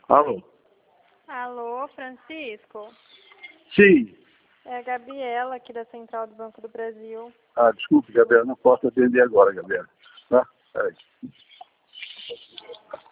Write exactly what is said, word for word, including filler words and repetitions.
Alô? Alô, Francisco? Sim. É a Gabriela, aqui da Central do Banco do Brasil. Ah, desculpe, Gabriela, não posso atender agora, Gabriela. Tá? Peraí.